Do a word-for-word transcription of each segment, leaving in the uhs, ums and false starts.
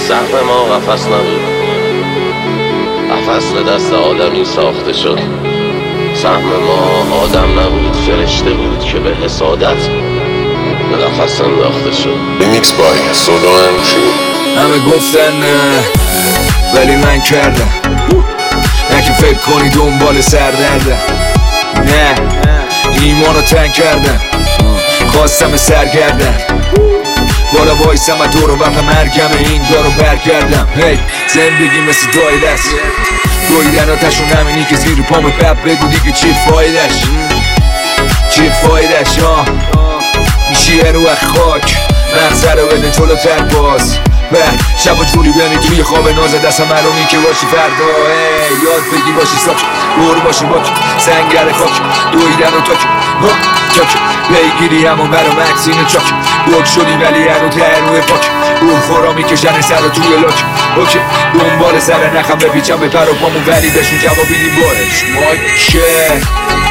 سهم ما قفس نبود، قفس به دست آدمی ساخته شد. سهم ما آدم نبود، فرشته بود که به حسادت به قفس انداخته شد. ریمیکس بای سولو شروع. همه گفتن نه ولی من کردم، نه که فکر کنی دنبال سردردم. نه ایمانو تنگ کردم، خواستم سرگردم. بالا وایسم و دور و وقت مرگم این دارو برگردم. هی زندگی مثل دایره است، دویدن آتشون همینی که زیر پامو بب بگو دیگه چی فایدش، چی فایدش. ها میشی رو خاک مغزه رو بده جلوتر باز. بعد شب و جوری بینی توی خواب ناز دستم مرونی که باشی فردا. ای یاد بگی باشی ساک، دور باشی باک، سنگر خاک، دویدن و تاک چاک پیگیری همون برا مکسین چاک. بوک شدی ولی هنو تهروی پاک، اون خورا میکشن سر توی لاک. اوکی دنبال سر نخم بپیچم به پر و پامون ولی بهشون جوابی نیم بارش ماکه.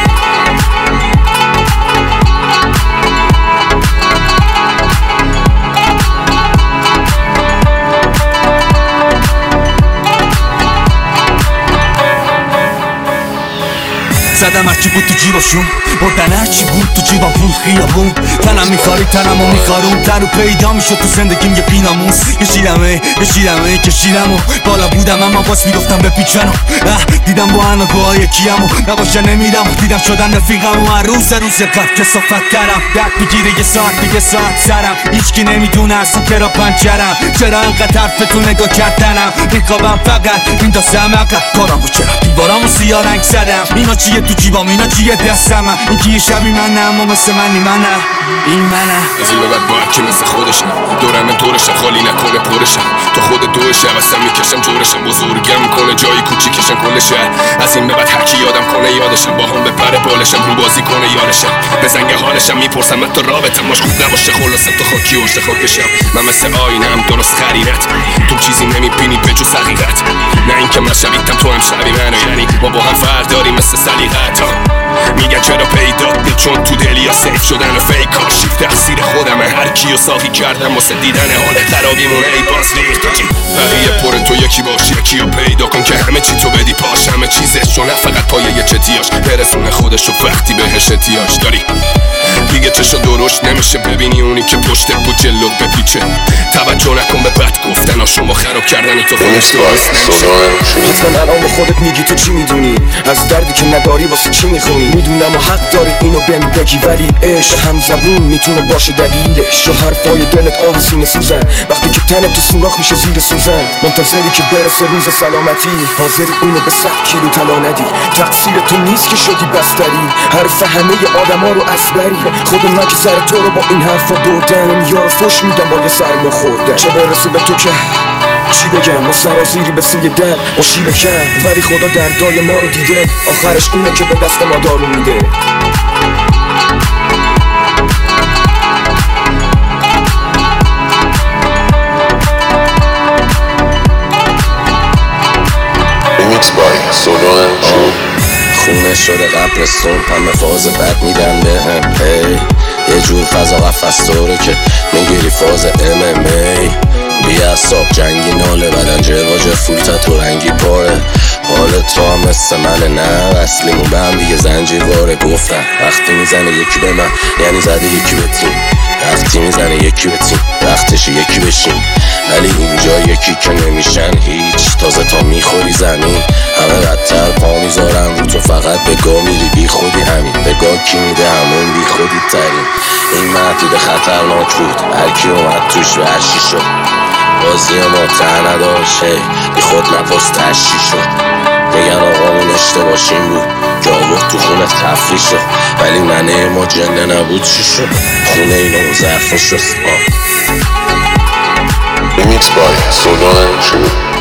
زدم هرچی بود تو جیباشون، بردن هرچی بود تو جیبم پول خیابون. تنم میخاری تنمو میخارون، تر و پیدا میشد تو زندگیم یه بیناموس. کشیدمه کشیدمه کشیدم و بالا بودم اما باز میگفتم بپیچنم. دیدم با همه با یکیمو نباشه نمیدم، دیدم شدن رفیقم و هر روز روز قبل کسافت کردم. درد میگیره یه ساعت دیگه ساعت سرم، هیچکی نمیدونه اصلا چرا پنچرم، چرا انقدر حرفتون نگاه کردنم. میخوابم فقط میندازم عقب کارم و چرا دیوارامو سیاه رنگ زدم. اینا چیه تو جیبام، اینا چیه دستم، این که یه شبی منه اما مثل منی منه، این منه. از این به بعد باید که مثل خودشم دورم دورشم خالی نکنه پرشم. تو خود دوشم اصلا میکشم جورشم، بزرگم میکنه جایی کوچیکشم کل شهر. از این به بعد هرکی یادم کنه یادشم، با هم به پر بالشم رو بازی کنه یارشم. به زنگ حالشم میپرسم حتی رابطم ماش خوب نباشه خلاصم تو خاکی ورش خاکشم. من مثل آینم درست خرینت، تو چیزی نمیبینی به جز حقیقت. نه اینکه من شبیتم تو هم شبی منو، یعنی ما با هم فرق داریم مثل سلیقت. میگن چرا پیدا بود چون تو دلیا سیف شدن و فیک ها. شیف تقصیر خودمه، هر کیو ساقی کردم واسه دیدن حال خرابیمونه. ای باز ریخت تو چی بقیه پرن تو یکی باشی، یکیو پیدا کن که همه چی تو بدی پاش. همه چیزش چون فقط پایه یه چتیاش برسونه خودشو وقتی بهش احتیاج داری. دیگه چشا درشت نمیشه ببینی اونی که پشت بود جلو بپیچه. توجه نکن به بد گفتن ها، شما خراب کردن تو خودش درست نمیشه. میتون الان به خودت میگی تو چی میدونی، از دردی که نداری واسه چی میخونی. میدونم و حق داری اینو بهم بگی، ولی عشق هم زبون میتونه باشه دلیلش. و حرفای دلت آه سینه سوزن وقتی که تنت تو سوراخ میشه زیر سوزن. منتظری که برسه روز سلامتی، حاضری اینو به صد کیلو طلا ندی. تقصیر تو نیست که شدی بستری، حرف همه آدما رو اسبری. خود من که سر تو رو با این حرفا بردم، یار فوش میدم با یه سرما خوردم. چه برسه به تو که چی بگم، ما سرازیری به سوی در با شیره کم، ولی خدا دردای ما رو دیده. آخرش اونه که به دست ما دارو میده. ریمیکس بای سولو شروع. خونه شده قبرستون، همه فاز بد میدن به هم. هی یه جور فضا قفص طوره که میگیری فاز ام ام ای. بی اصاب جنگی ناله بدن جواجه فول تتو رنگی پاره. حالت را مثل منه نه اصلیمون به هم دیگه زنجیر واره. گفتن وقتی میزنه یکی به من یعنی زده یکی به تیم، وقتی میزنه یکی به تیم وقتش یکی بشیم. ولی اینجا یکی که نمیشن هیچ، تازه تا میخوری زمین همه بدتر پا میذارن رو تو. فقط بگاه میری بی خودی، همین بگاه کی میده همون بی خودی ترین. این محدود خطرناک بود، هرکی اومد توش وحشی شد. بازی ما ته نداشت، بی خود نپرس تشی شد. بگن آقامون اشتباهشیم بود که آورد تو خونه تفریح شد، ولی منه ما جنه نبود چی شد. خونه اینو زرفه شد. ریمیکس بای سولو شروع.